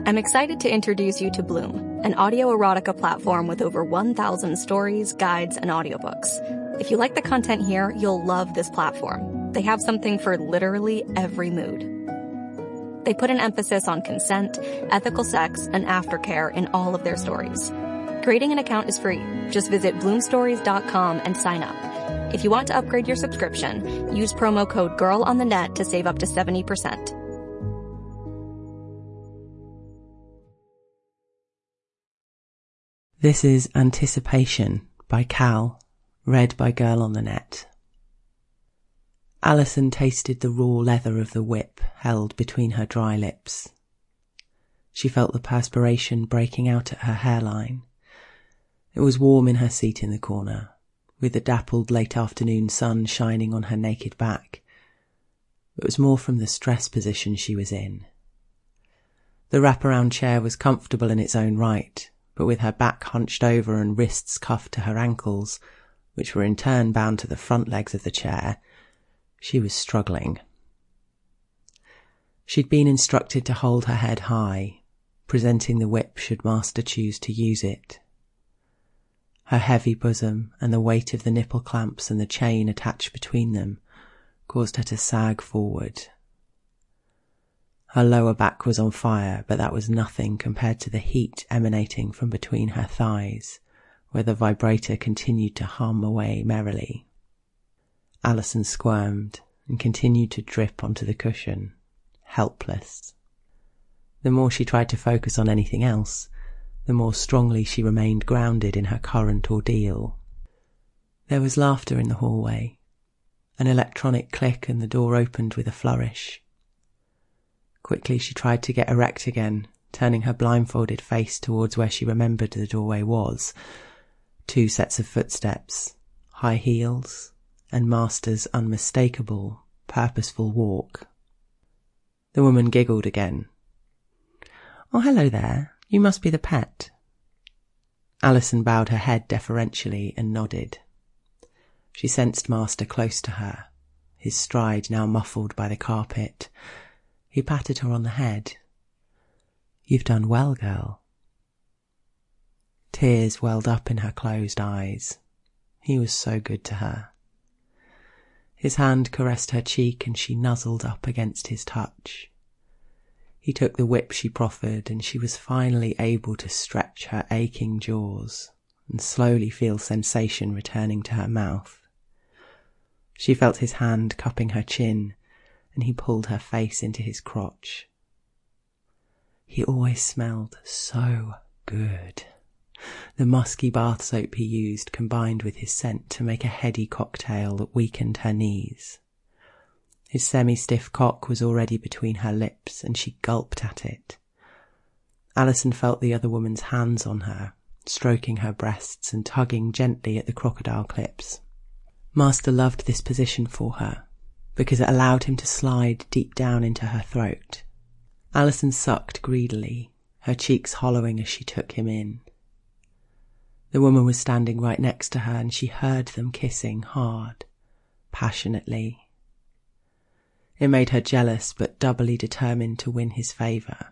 I'm excited to introduce you to Bloom, an audio erotica platform with over 1,000 stories, guides, and audiobooks. If you like the content here, you'll love this platform. They have something for literally every mood. They put an emphasis on consent, ethical sex, and aftercare in all of their stories. Creating an account is free. Just visit bloomstories.com and sign up. If you want to upgrade your subscription, use promo code GIRLONTHENET to save up to 70%. This is Anticipation by Cal, read by Girl on the Net. Alison tasted the raw leather of the whip held between her dry lips. She felt the perspiration breaking out at her hairline. It was warm in her seat in the corner, with the dappled late afternoon sun shining on her naked back. It was more from the stress position she was in. The wraparound chair was comfortable in its own right, but with her back hunched over and wrists cuffed to her ankles, which were in turn bound to the front legs of the chair, she was struggling. She'd been instructed to hold her head high, presenting the whip should Master choose to use it. Her heavy bosom and the weight of the nipple clamps and the chain attached between them caused her to sag forward. Her lower back was on fire, but that was nothing compared to the heat emanating from between her thighs, where the vibrator continued to hum away merrily. Alison squirmed and continued to drip onto the cushion, helpless. The more she tried to focus on anything else, the more strongly she remained grounded in her current ordeal. There was laughter in the hallway, an electronic click, and the door opened with a flourish. Quickly she tried to get erect again, turning her blindfolded face towards where she remembered the doorway was. 2 sets of footsteps, high heels, and Master's unmistakable, purposeful walk. The woman giggled again. "Oh, hello there. You must be the pet." Alison bowed her head deferentially and nodded. She sensed Master close to her, his stride now muffled by the carpet. He patted her on the head. "You've done well, girl." Tears welled up in her closed eyes. He was so good to her. His hand caressed her cheek and she nuzzled up against his touch. He took the whip she proffered and she was finally able to stretch her aching jaws and slowly feel sensation returning to her mouth. She felt his hand cupping her chin and he pulled her face into his crotch. He always smelled so good. The musky bath soap he used combined with his scent to make a heady cocktail that weakened her knees. His semi-stiff cock was already between her lips and she gulped at it. Alison felt the other woman's hands on her, stroking her breasts and tugging gently at the crocodile clips. Master loved this position for her, because it allowed him to slide deep down into her throat. Alison sucked greedily, her cheeks hollowing as she took him in. The woman was standing right next to her and she heard them kissing hard, passionately. It made her jealous but doubly determined to win his favour.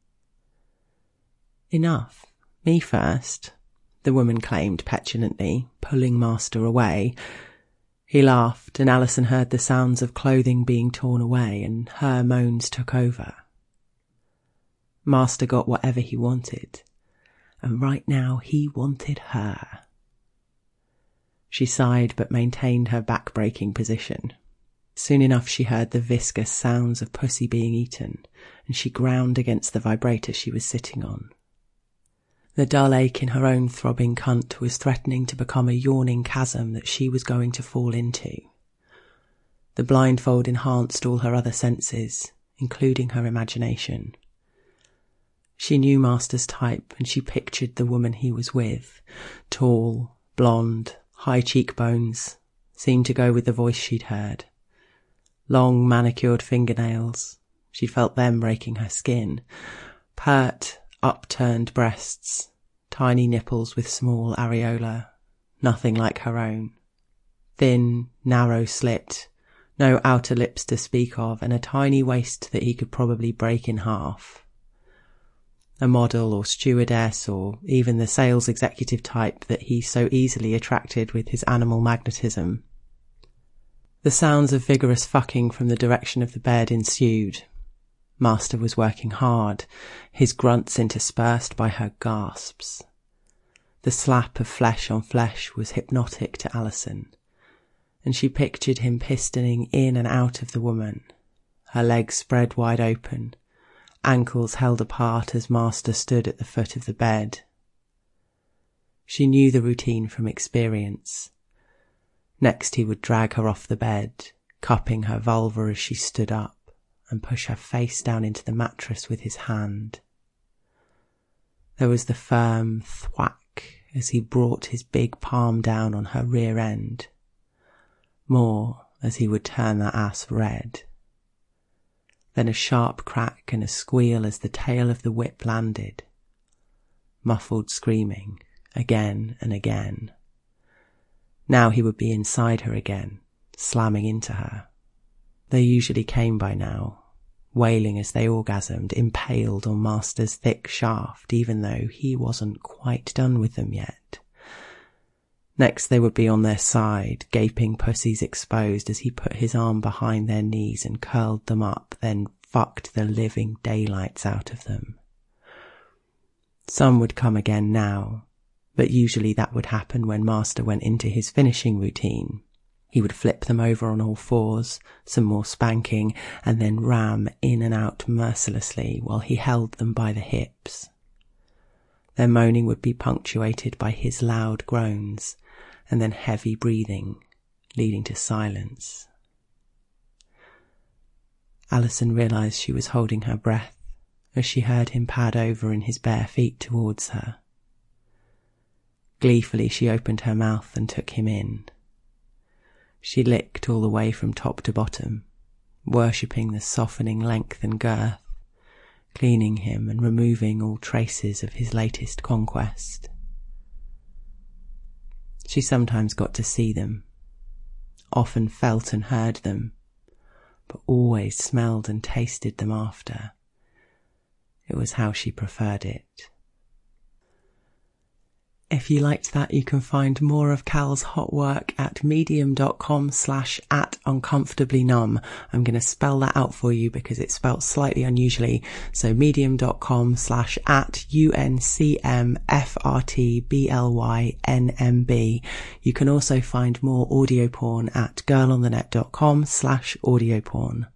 "Enough. Me first," the woman claimed petulantly, pulling Master away. He laughed and Alison heard the sounds of clothing being torn away and her moans took over. Master got whatever he wanted, and right now he wanted her. She sighed but maintained her back-breaking position. Soon enough she heard the viscous sounds of pussy being eaten, and she ground against the vibrator she was sitting on. The dull ache in her own throbbing cunt was threatening to become a yawning chasm that she was going to fall into. The blindfold enhanced all her other senses, including her imagination. She knew Master's type and she pictured the woman he was with, tall, blonde, high cheekbones, seemed to go with the voice she'd heard. Long manicured fingernails, she felt them raking her skin. Pert, upturned breasts, tiny nipples with small areola, nothing like her own. Thin, narrow slit, no outer lips to speak of, and a tiny waist that he could probably break in half. a model or stewardess or even the sales executive type that he so easily attracted with his animal magnetism. The sounds of vigorous fucking from the direction of the bed ensued. Master was working hard, his grunts interspersed by her gasps. The slap of flesh on flesh was hypnotic to Alison, and she pictured him pistoning in and out of the woman, her legs spread wide open, ankles held apart as Master stood at the foot of the bed. She knew the routine from experience. Next he would drag her off the bed, cupping her vulva as she stood up, and push her face down into the mattress with his hand. There was the firm thwack as he brought his big palm down on her rear end. More as he would turn that ass red. Then a sharp crack and a squeal as the tail of the whip landed. Muffled screaming, again and again. Now he would be inside her again, slamming into her. They usually came by now, wailing as they orgasmed, impaled on Master's thick shaft, even though he wasn't quite done with them yet. Next they would be on their side, gaping pussies exposed as he put his arm behind their knees and curled them up, then fucked the living daylights out of them. Some would come again now, but usually that would happen when Master went into his finishing routine. He would flip them over on all fours, some more spanking, and then ram in and out mercilessly while he held them by the hips. Their moaning would be punctuated by his loud groans, and then heavy breathing, leading to silence. Alison realised she was holding her breath as she heard him pad over in his bare feet towards her. Gleefully she opened her mouth and took him in. She licked all the way from top to bottom, worshipping the softening length and girth, cleaning him and removing all traces of his latest conquest. She sometimes got to see them, often felt and heard them, but always smelled and tasted them after. It was how she preferred it. If you liked that, you can find more of Cal's hot work at medium.com/@uncomfortablynumb. I'm going to spell that out for you because it's spelt slightly unusually. So medium.com/@uncmfrtblynmb. You can also find more audio porn at girlonthenet.com/audio porn.